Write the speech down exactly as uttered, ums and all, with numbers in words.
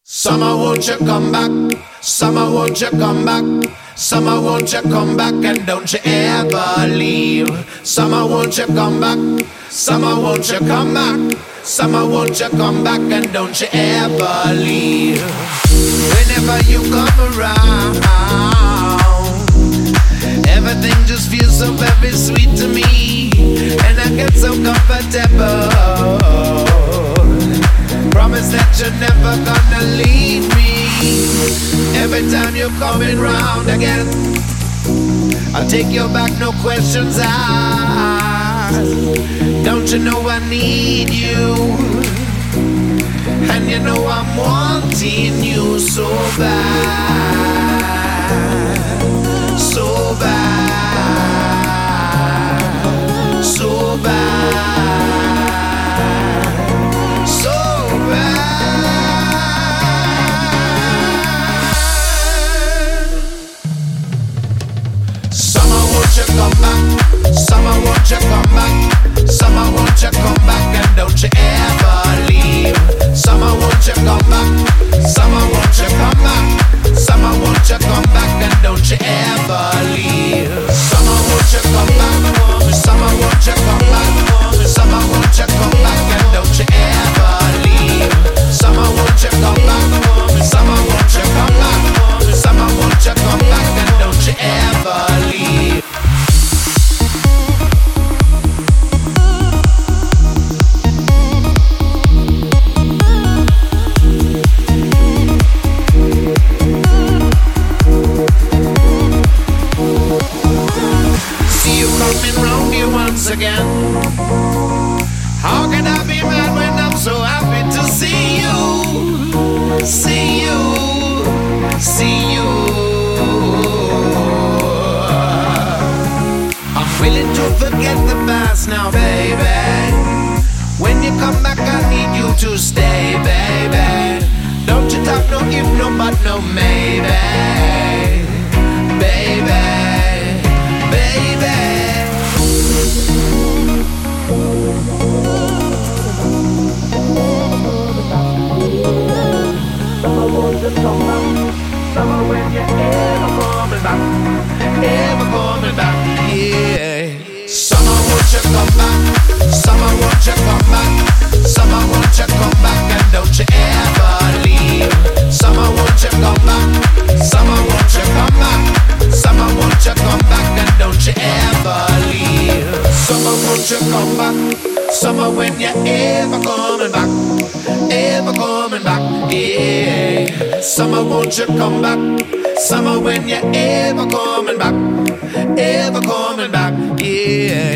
Summer, won't you come back? Summer, won't you come back? Summer, won't you come back and don't you ever leave? Summer, won't you come back? Summer, won't you come back? Summer, won't you come back and don't you ever leave? Whenever you come around, everything just feels so very sweet to me, and I get so comfortable. Promise that you're never gonna leave me. Every time you're coming round again, I'll take you back, no questions asked. Don't you know I need you? And you know I'm wanting you so bad, so bad, so bad. Come back, summer, won't you come back? Summer, won't you come back and don't you ever leave? Summer, won't you come back? Summer, won't you come back? Summer, won't you come back and don't you ever leave? Summer, won't you come back? Summer, won't you come back? Summer, won't you come back and don't you ever leave? Summer, won't you come back? Summer, won't you come back? Summer, won't you come back and don't you ever leave? Again, how can I be mad when I'm so happy to see you, see you, see you? I'm willing to forget the past now, baby. When you come back, I need you to stay, baby. Don't you talk no if, no but, no maybe, baby, baby. Summer, won't you come back? Summer, when you ever coming back, ever coming back, yeah. Summer, won't you come back? Summer, won't you come back? Summer, won't you come back and don't you ever leave? Summer, won't you come back? Summer, won't you come back? Summer, won't you come back and don't you ever leave? Summer, won't you come back? Summer, when you ever coming back, ever coming back, yeah. Summer, won't you come back? Summer, when you ever coming back, ever coming back, yeah.